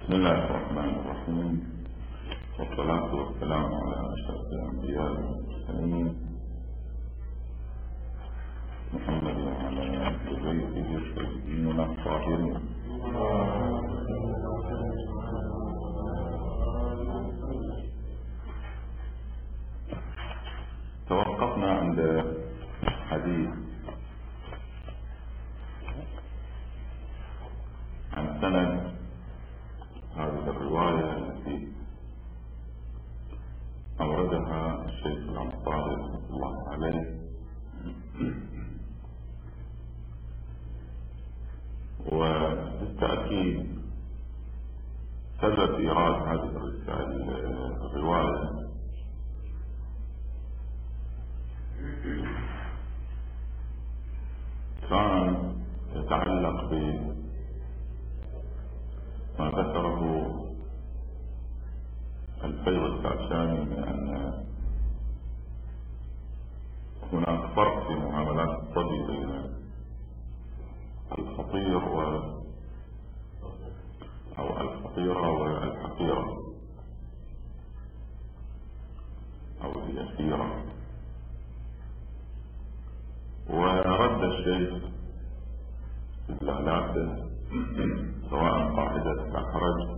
بسم الله الرحمن الرحيم، والصلاة والسلام على أشرف الأنبياء والمرسلين محمد وعلى آل بيته الطيبين الطاهرين. توقفنا عند حديث عن سند هذه الرواية التي أوردها الشيخ الأنصاري رحمة الله عليه، وبالتأكيد سبب إيراد هذه الرواية كان يتعلق بما ذكره الفيض الكاشاني من أن هناك فرق في معاملات الصبي بين الخطير أو الخطيرة والحقيرة أو اليسيرة. ورد الشيخ استدلالاته سواء قاعدة الحرج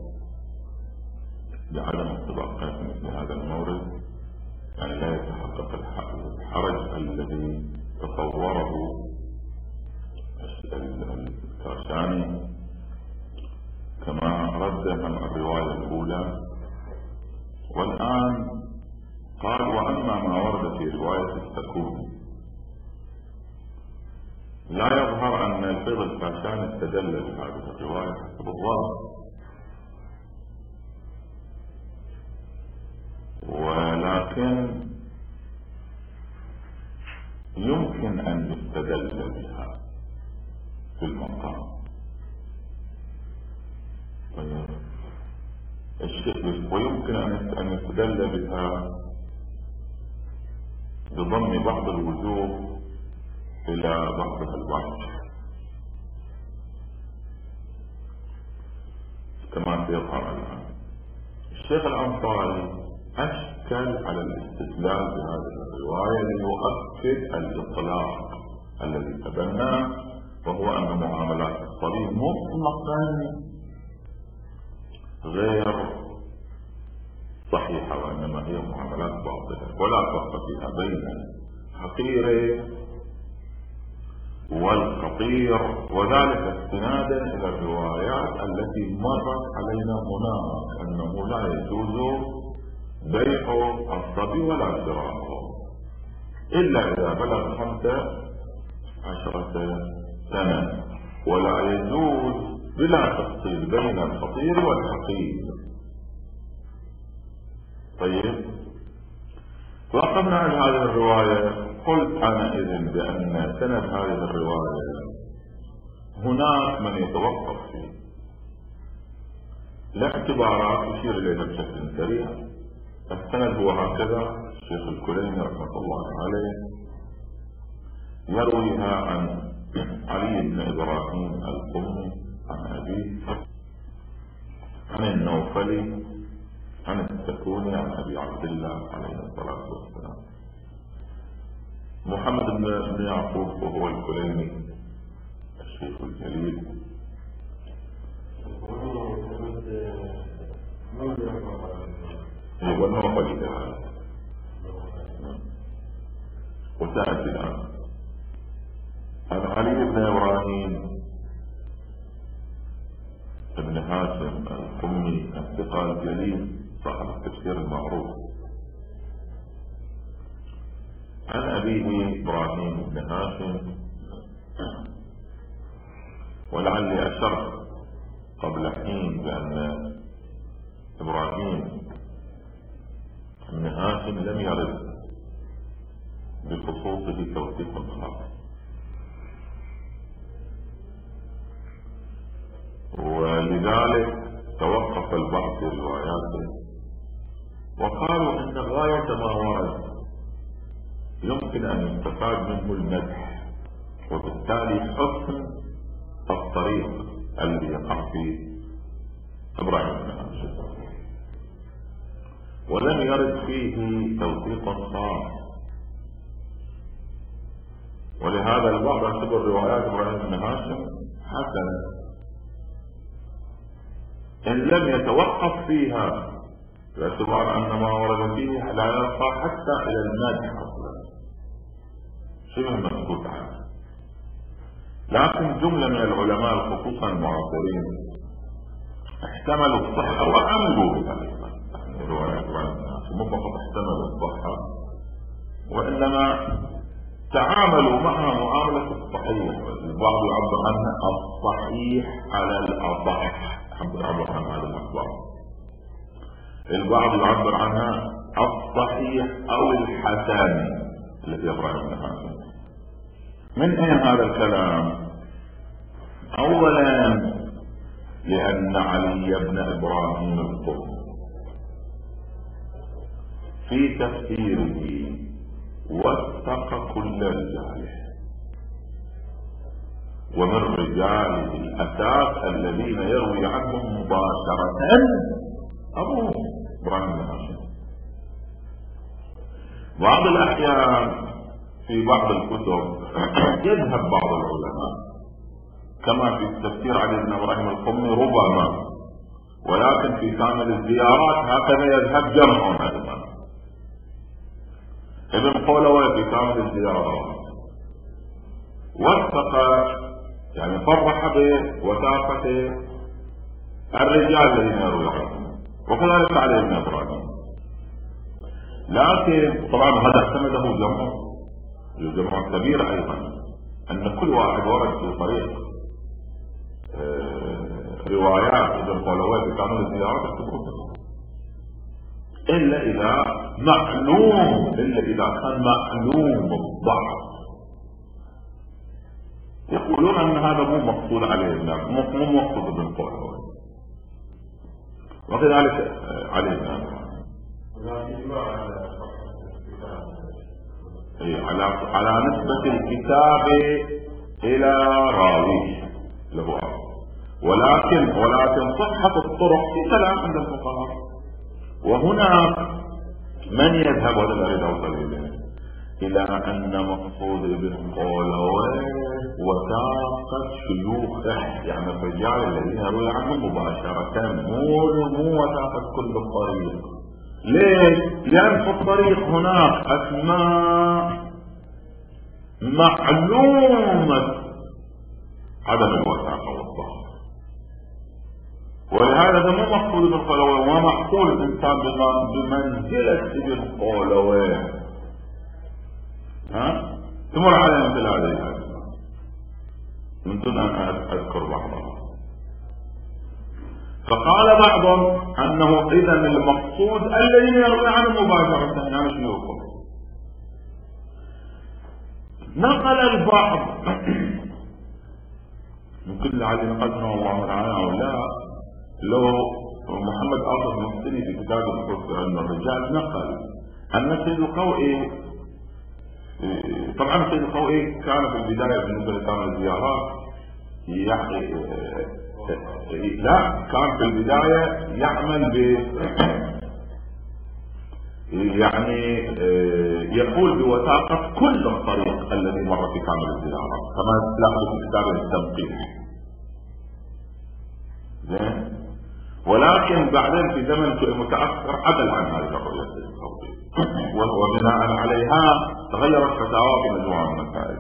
بعدم الطبقات مثل هذا المورد، يعني لا يتحقق الحرج الذي تصوره الكاشاني، كما رد عن الرواية الأولى. والآن قال: وأما ما ورد في رواية السكون، لا يظهر أن الفيض الكاشاني استدل بهذه الرواية حسب الظاهر، ولكن يمكن أن يستدل بها في المقام. ويمكن أن يستدل بها بضم بعض الوجوه إلى بعضها البعض، كما سيظهر الآن. الشيخ الأنصاري أشكل على الاستدلال بهذه الرواية ليؤكد الإطلاق الذي تبناه، وهو أن معاملات الصليب مطلقا غير صحيحة، وإنما هي معاملات باطلة، ولا فرق فيها بين الحقير والخطير، وذلك استنادا إلى الروايات التي مرت علينا هناك أنه لا يجوز بيع الصبي ولا شراءه إلا إذا بلغ 15 سنة، ولا يجوز بلا تفصيل بين الخطير والحقير. طيب، وقفنا عن هذه الرواية. قلت أنا إذن بأن سند هذه الرواية هناك من يتوقف فيه لاعتبارات يشير إليها بشكل سريع. السند هو هكذا: الشيخ الكليني رحمة الله عليه يرويها عن علي بن إبراهيم القمي عن أبيه، عن النوفلي عن السكوني عن أبي عبد الله عليه الصلاة والسلام. محمد بن يعقوب وهو الكليني الشيخ الجليل، والنوفلي كذلك، وسأتي الآن عن علي بن إبراهيم بن هاشم القمي الثقة الجليل صاحب التفسير المعروف، عن أبيه إبراهيم بن هاشم. ولعلي أشرت قبل حين بأن إبراهيم بن هاشم لم يرد بخصوصه توثيق خاص، ولذلك توقف البعض في رواياته وقالوا إن غاية ما ورد يمكن أن يستفاد منه المدح، وبالتالي حسن الطريق الذي يقع فيه إبراهيم بن هاشم، ولم يرد فيه توثيق خاص، ولهذا البعض يعتبر روايات إبراهيم بن هاشم حسنة إن لم يتوقف فيها، باعتبار أن ما ورد فيه لا يرقى حتى إلى المدح أصلا، شبه مسكوت عنه. لكن جملة من العلماء خصوصا المعاصرين احتملوا الصحة وعملوا بذلك، رواية مو فقط احتملوا الصحة وإنما تعاملوا معها معاملة الصحيح. البعض يعبر عنها الصحيح على الأصح، يعبر عن هذا الأخبار. البعض يعبر عنها الصحيح أو الحسن الذي إبراهيم بن هاشم. من أين هذا الكلام؟ أولا لأن علي بن إبراهيم القرظي في تفسيره وثق كل رجاله، ومن رجاله الأساس الذين يروي عنهم مباشرة أبوه إبراهيم بن هاشم. بعض الأحيان في بعض الكتب يذهب بعض العلماء كما في التفسير علي بن إبراهيم القمي ربما، ولكن في كامل الزيارات هكذا يذهب جمع أيضا. ابن قولوي في كامل الزيارات وثق، يعني صرح بوثاقة الرجال الذين يروي عنهم، وكذلك علي بن إبراهيم. لكن طبعا هذا اعتمده جمع كبير أيضا، أن كل واحد ورد في طريق روايات ابن قولوي في كامل الزيارات إلا إذا كان معلوم الضعف. يقولون أن هذا مو مقصود عليه، مو مقصود ابن قولوي، وكذلك عليه بن على نسبة الكتاب إلى راويه له، ولكن صحة الطرق في كلام عند الفقهاء. وهنا من يذهب هذا الذي أوصل إليه إلى أن مقصود ابن قولوي وثاقة شيوخه، يعني الرجال الذين يروي عنهم مباشرة، مو وثاقة كل الطريق. ليش؟ لأن في الطريق هناك أسماء معلومة عدم الوثاقة والضعف، ولهذا ده مو مقصود ابن قولوي، وما معقول الإنسان بمنزلة ابن قولوي تمر على مثل هذه الأسماء من دون أن أذكر بعضها. فقال بعضهم أنه إذا المقصود الذين يروي عنه مباشرة، يعني شيوخه. نقل البعض ممكن لعلي نقلنا الله تعالى أو لا، لو محمد آصف المحسني في كتاب علم الرجال نقل أن سيد القوئي، طبعا سيد القوئي كان في البداية بالنسبة لكامل الزيارات كان في البداية يعمل يعني يقول بوثاقة كل الطريق الذي مر في كامل الزيارات، كما تلاحظوا في كتاب التنقيح. ولكن بعدين في زمن متأخر عدل عن هذه الرؤية الصوتية، وبناء عليها تغيرت فتاوى في مجموعة من المسائل.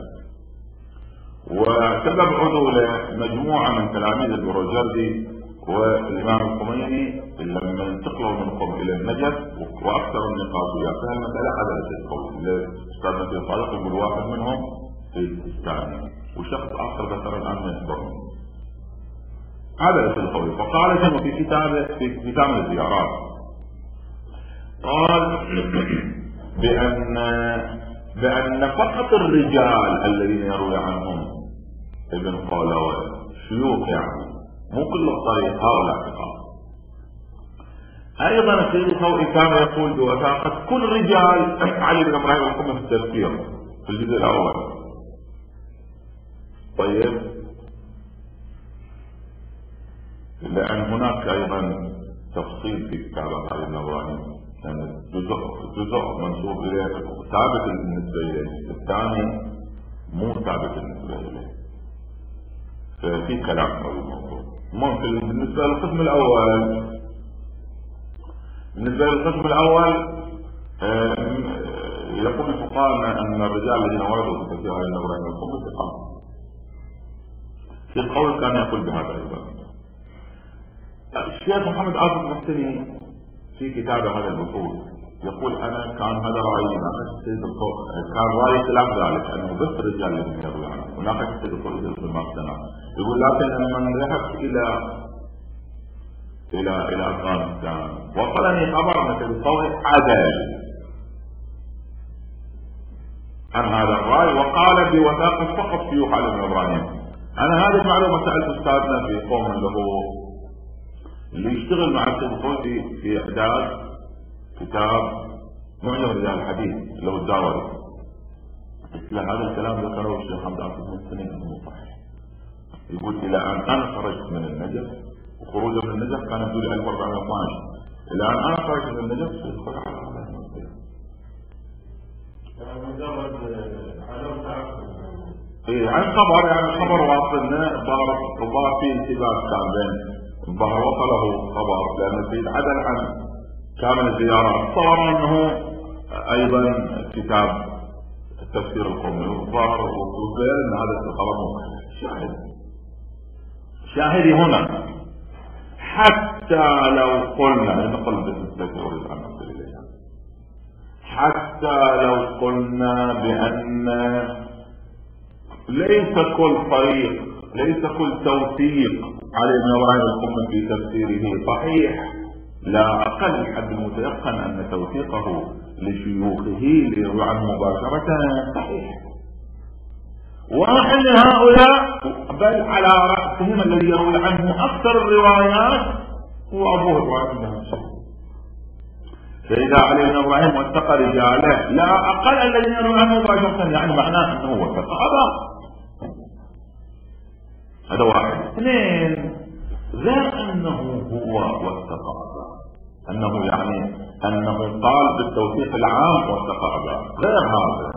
وسبب عدوله مجموعة من تلاميذ البروجردي والإمام الخميني لما انتقلوا من قم إلى النجف، وأكثر النقاط في المسألة عدلت القول. الأستاذ نبيل صادق يقول واحد منهم في الثاني، وشخص آخر ذكر الآن من يخبرهم عدلت القول. فقال جمع في كتابه في كتاب الزيارات، قال بأن فقط الرجال الذين يروي عنهم ابن قولوي شيوخ، يعني مو كل الطريق هؤلاء فقط. أيضا السيد القوئي كان يقول بوثاقة كل رجال علي بن إبراهيم القمي في التفسير في الجزء الأول. طيب لأن هناك أيضا تفصيل في كتابة علي بن إبراهيم، يعني جزء منسوب إليه ثابت بالنسبة إليه، الثاني مو ثابت بالنسبة إليه، ففي كلام حول الموضوع. ممكن بالنسبة للقسم الأول يقول الفقهاء أن الرجال الذين وردوا في تفسير علي بن إبراهيم القم ثقات. في القول كان يقول بهذا أيضا. الشيخ محمد آصف المحسني في كتابه هذا البحوث يقول أنا كان هذا رأيي، كان رأيي خلاف ذلك، أنه بس الرجال الذين يروي عنه، وناقش السيد الخليل في المقتنع يقول لكن لما ذهبت إلى أفغانستان وصلني خبر أن السيد الخليل عدل عن هذا الرأي وقال بوثاقة فقط شيوخ علي بن إبراهيم. أنا هذه المعلومة سألت أستاذنا في قوم اللي يشتغل مع السيد الخليل في إعداد كتاب معجم رجال الحديث اللي هو الداوري، قلت له هذا الكلام ذكره الشيخ محمد آصف المحسني انه صحيح. يقول الى ان انا خرجت من النجف، وخروجه من النجف كان يقول 1412، الى ان انا خرجت من النجف في الخلع على هذا المنزل. عن خبر، يعني خبر واصلنا ظهر فيه التباس كان بين ظهر وصله خبر، لان السيد عدل عن كامل الزيارات، صار انه ايضا كتاب تفسير القومي وظهر وغير ان هذا الخبر مختلف. شاهدي هنا حتى لو قلنا نقل بالنسبه اريد ان نصل اليها، حتى لو قلنا بان ليس كل طريق، ليس كل توثيق علي بن إبراهيم القم في تفسيره صحيح، لا أقل حد المتيقن أن توثيقه لشيوخه ليروي عنه مباشرة صحيح. واحد من هؤلاء بل على رأسهم الذي يروي عنه أكثر الروايات هو أبوه إبراهيم بن مسعود. فإذا علي بن إبراهيم وثق رجاله لا أقل الذين يروي عنه مباشرة، يعني معناه أنه وثق أباه. هذا واحد. اثنين، غير أنه هو وثق أباه، أنه يعني أنه قال بالتوثيق العام وثق أباه، غير هذا.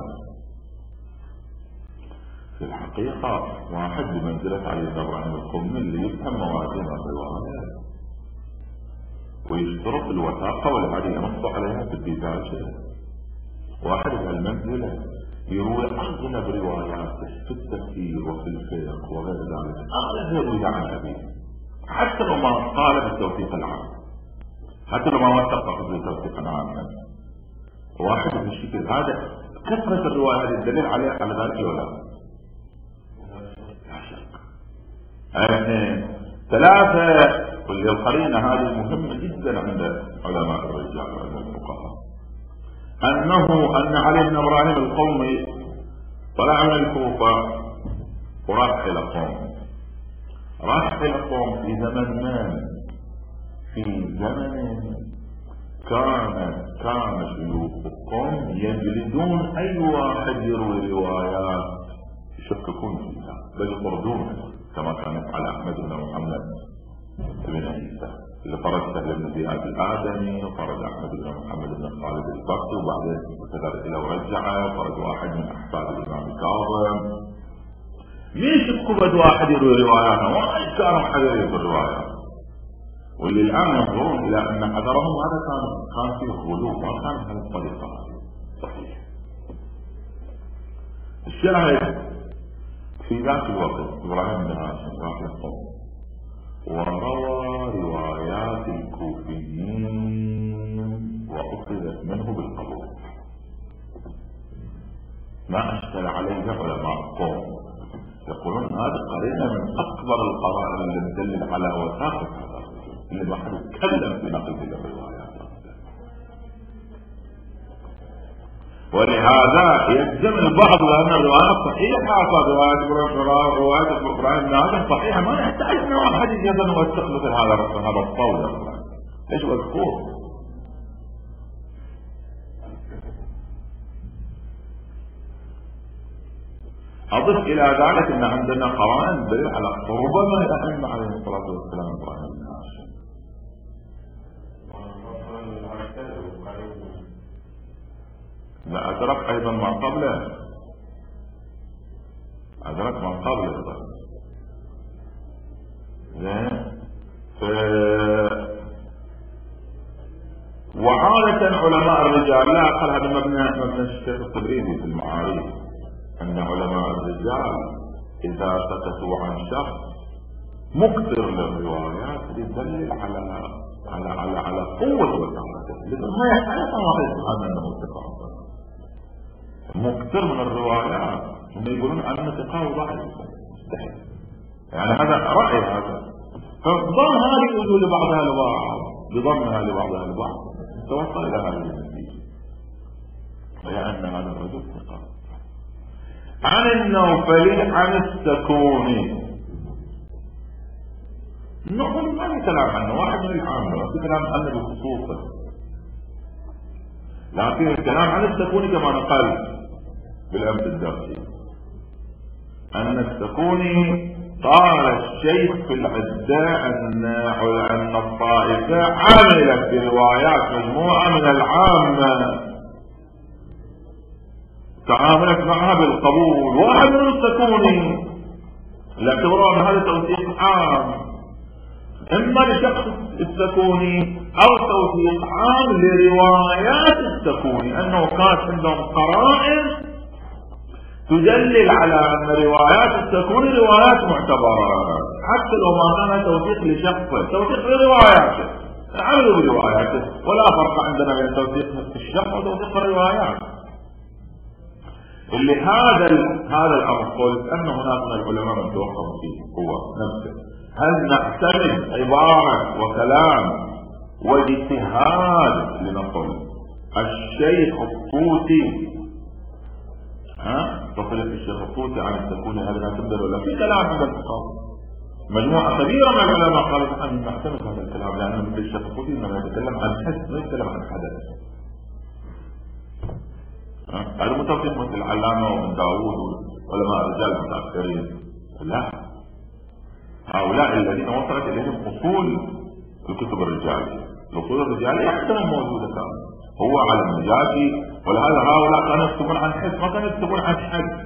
في الحقيقة واحد بمنزلة علي بن إبراهيم القمي اللي يفهم موازين الروايات ويشترط الوثاقة والذي ينص عليها في الديباجة. واحد بهالمنزلة يروي أغلب رواياته في التفسير وفي الفقه وغير ذلك، أغلب يروي عن أبيه، حتى لو ما قال بالتوثيق العام، حتى لو ما وثق بالتوثيق العام. واحد بالشكل هذا كثرة الرواية الدليل عليه على ذلك ولا لا؟ اثنين. ثلاثة، والقرينة هذه مهمة جدا عند علماء الرجال وعند الفقهاء، أن علي بن إبراهيم القومي طلع من الكوفة وراح إلى قوم، راح إلى قوم في زمن ما، في زمن كان شيوخ القوم يجلدون أي واحد يروي روايات يشككون فيها بل يطردونه، كما كان يفعل أحمد بن محمد بن عيسى اللي طرد سهل بن زياد الآدمي، وطرد أحمد بن محمد بن خالد البكري، وبعدين كذلك لو رجع وطرد واحد من أحفاد الإمام كاظم. ليش تقبض واحد يروي رواياته وما كانوا حذرين بالروايات، واللي الآن ينظرون إلى أن حذرهم هذا كان فيه غلو، ما كان هذه الطريقة صحيح. الشاهد في ذاك الوقت إبراهيم بن هاشم راح للقوم وروى روايات الكوفيين وأخذت منه بالقبول، ما أشكل عليه علماء القوم، يقولون هذه قرينة من أكبر القرائن اللي تدل على وثاقة هذا اللي ما حد يتكلم في نقل تلك الروايات. ولهذا يلزم البعض لأن الروايات صحيحة، فروايات إبراهيم بن هاشم صحيحة، ما يحتاج أن واحد يجب ويثق مثل هذا الطول. ايش مذكور؟ أضف إلى ذلك أن عندنا قرائن دليل على ربما الأئمة عليهم الصلاة والسلام إبراهيم بن هاشم. لا أدرك أيضا ما قبله، أدرك ما قبله. وعادة علماء الرجال، لا أقل هذا مبنى الشيخ التبريزي في المعارف، أن علماء الرجال إذا سكتوا عن شخص مكثر للروايات يدلل على قوة وثاقته، لأنه ما يحتاج واحد سبحانه أنه ثقة. مكثر من الروايات هم يقولون أن ثقة وضعيف مستحيل، يعني هذا رأي هذا، فضم هذه الوجوه لبعضها لبعض، بضمها لبعضها لبعض توصل إلى هذه النتيجة، وهي أن هذا الرجل ثقة. عن النوفلي عن السكوني، النوفلي ما في كلام عنه، واحد من العامة في كلام عنه بخصوصه، لكن الكلام عن السكوني كما نقل بالأمس الدرسي أن السكوني قال الشيخ في العداء أن الطائفة عملت بروايات مجموعة من العامة تعاملت معها بالقبول. واحد من السكوني لاعتبروا أن هذا توثيق عام، إما لشخص السكوني أو توثيق عام لروايات السكوني، أنه كانت عندهم قرائن تدلل على أن روايات السكوني روايات معتبرة، حتى لو ما كان توثيق لشخصه، توثيق لرواياته، عملوا برواياته، ولا فرق عندنا بين توثيق الشخص وتوثيق الروايات. اللي هذا الأمر قلت أن هناك من العلماء من توقف فيه هو نفسه، هل نعتمد عبارة وكلام واجتهاد لنقل الشيخ الطوسي، تصريح الشيخ الطوسي عن السكوني، هذا نعتمد ولا في كلام عند الفقهاء؟ مجموعة كبيرة من العلماء قالوا أن نعتمد هذا الكلام، لأن مثل الشيخ الطوسي إنما يتكلم عن حدث ما يتكلم عن حدث. هذا متفق مثل العلامة وابن داوود وعلماء الرجال المتأخرين، لا، هؤلاء الذين وصلت إليهم أصول الكتب الرجالية، الأصول الرجالية حتى موجودة كانت، هو على النجاشي، ولهذا هؤلاء كانوا يكتبون عن حس، ما كانوا يكتبون عن حد.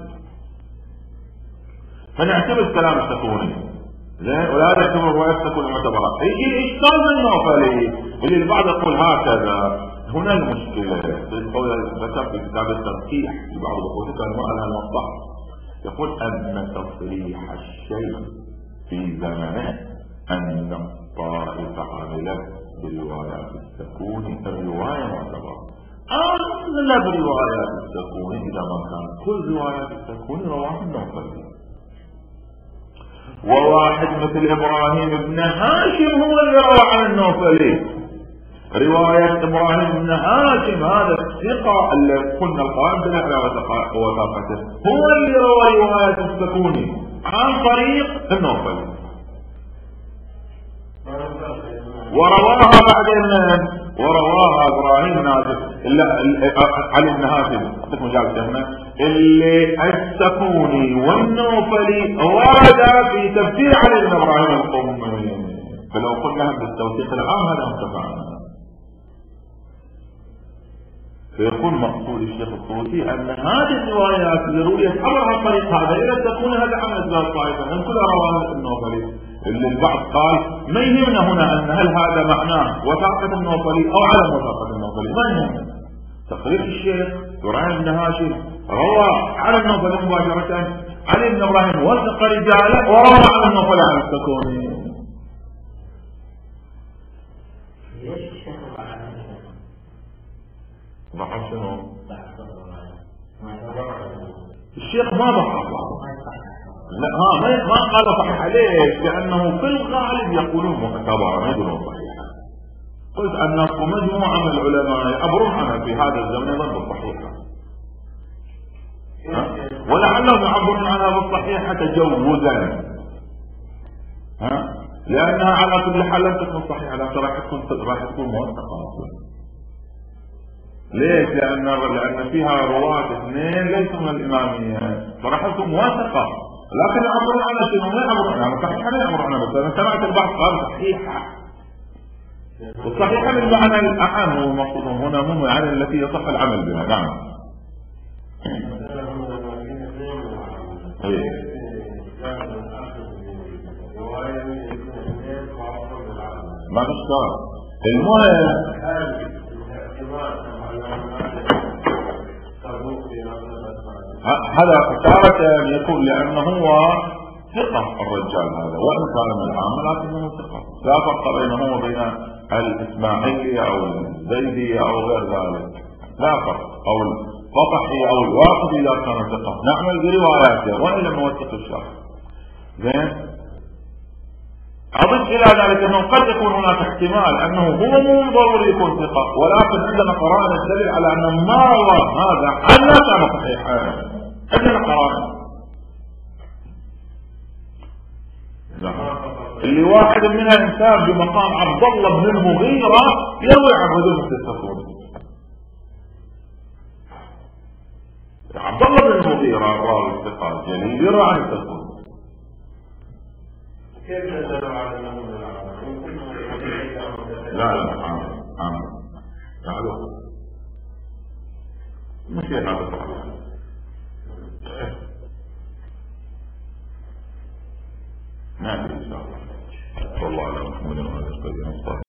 فنعتمد كلام السكوني ولا نعتبر رواية السكوني معتبرة. يجي الإشكال من النوفلي اللي البعض يقول هكذا. هنا المشكلة ذكر في كتاب الترقيح في بعض الأخوات كان ما لها نوضح، يقول أن تصريح الشيخ في زمنه أن الطائفة عملت بروايات السكوني الرواية معتبرة، لا بروايات السكوني إذا ما كان كل روايات السكوني رواه النوفلي، وواحد مثل إبراهيم بن هاشم هو اللي روى عن النوفلي. رواية إبراهيم بن هاشم هذا الثقة اللي قلنا القائم بالأعلى وثاقته هو اللي روى رواية السكوني عن طريق النوفلي، ورواها بعدين ورواها إبراهيم بن هاشم علي بن هاشم اللي السكوني والنوفلي ورد في تفسير علي بن إبراهيم القمي. فلو قلنا بالتوثيق العام هذا انتفعنا. فيكون مقصود الشيخ الطوسي أن هذه الروايات اللي رويت أمرها طريق هذا إذا تكون هذا عن أسباب طائفة من كل روايات النوفلي، اللي البعض قال ما يهمنا هنا أن هل هذا معناه وثاقة النوفلي أو عدم وثاقة النوفلي، ما يهمنا. تقرير الشيخ إبراهيم بن هاشم روى على النوفلي مباشرة، علي بن إبراهيم وثق رجاله وروى على النوفلي عن السكوني. ضحى شنو؟ الشيخ ما ضحى، لا ما قال صحيح عليه، لأنه في الغالب يقولون معتبرة ما يقولون صحيحة. قلت أن مجموعة من العلماء يعبرون عنها في هذا الزمن يظن بالصحيحة، ولعلهم يعبرون عنها بالصحيحة تجوزا، لأنها على كل حال لم تكن صحيحة، لأنها راح تكون موثقة. ليش؟ لأن فيها رواة اثنين ليسوا من الإمامية، فراح لكم موافقة، لكن يعبرون عنها شنو؟ ما يعبرون عنها صحيحة، لا يعبرون عنها، بس أنا سمعت البعض قال صحيحة، والصحيحة بالمعنى الأعم هو المقصود هنا، مو يعني التي يصح العمل بها. نعم. ما نشكر المهم هذا تارة يكون لأنه هو ثقة الرجال هذا، وإن كان من العامة لكنه ثقة، لا فرق بينه وبين الإسماعيلية أو الزيدية أو غير ذلك، لا فرق، أو الفطحي أو الواقدي إذا كان ثقة نعمل برواياته وإن لم نوثق الشرح. زين. أضف إلى ذلك أنه قد يكون هناك احتمال أنه هو مو ضروري يكون ثقة، ولكن عندنا قرائن تدل على أن ما روى هذا عن لا كان صحيحا، عندنا قرائن. اللي واحد منها إنسان بمقام عبد الله بن المغيرة يروي عن رجل التسفون، عبد الله بن المغيرة راوي الثقة الجليل يروي عن التسفون. كيف تدل على أنه لا تعالوا مش هذا ما في إن شاء الله. والله على محمد وعلى آله وصحبه.